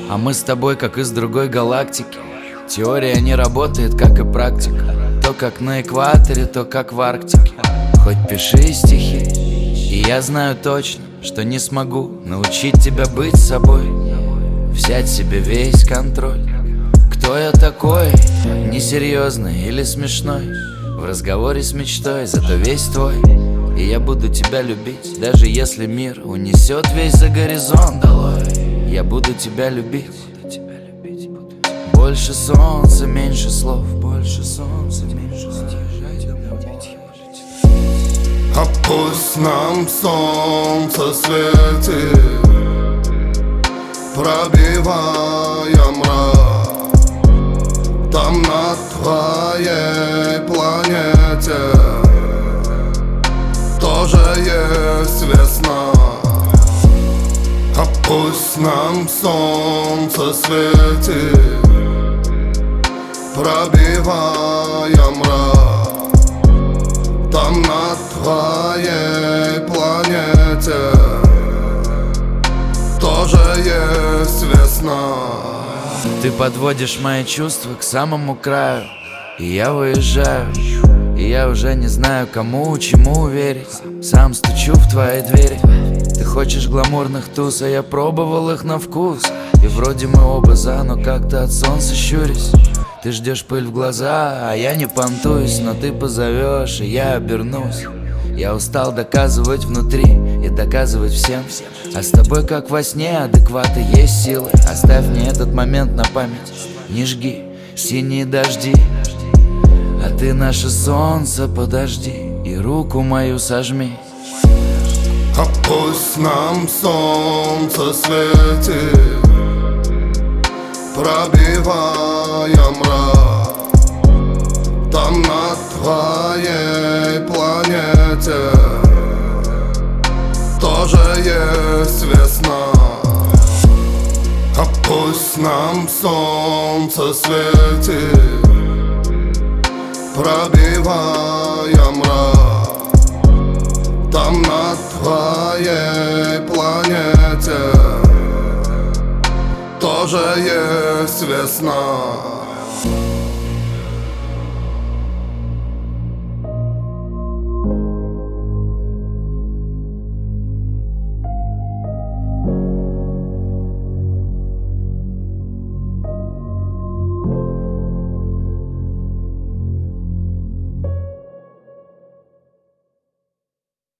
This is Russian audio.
А мы с тобой как из другой галактики. Теория не работает, как и практика. То как на экваторе, то как в Арктике. Хоть пиши стихи, и я знаю точно, что не смогу научить тебя быть собой, взять себе весь контроль. Кто я такой? Несерьезный или смешной? В разговоре с мечтой, зато весь твой. И я буду тебя любить, даже если мир унесет весь за горизонт долой. Я буду тебя любить. Больше солнца, меньше слов. Больше солнца, меньше слов. А пусть нам солнце светит, пробивая мрак. Там на твоей планете тоже есть весна. А пусть нам солнце светит, пробивая мрак. Там на твоей планете тоже есть весна. Ты подводишь мои чувства к самому краю, и я выезжаю, и я уже не знаю, кому, чему верить. Сам стучу в твои двери. Ты хочешь гламурных туз, а я пробовал их на вкус. И вроде мы оба за, но как-то от солнца щурюсь. Ты ждешь пыль в глаза, а я не понтуюсь. Но ты позовешь, и я обернусь. Я устал доказывать внутри и доказывать всем. А с тобой как во сне, адекваты есть силы. Оставь мне этот момент на память. Не жги синие дожди, а ты наше солнце, подожди и руку мою сожми. А пусть нам солнце светит, пробивая мрак. Там на твоей планете тоже есть весна. А пусть нам солнце светит, пробивая мрак. Там на твоей планете тоже есть весна.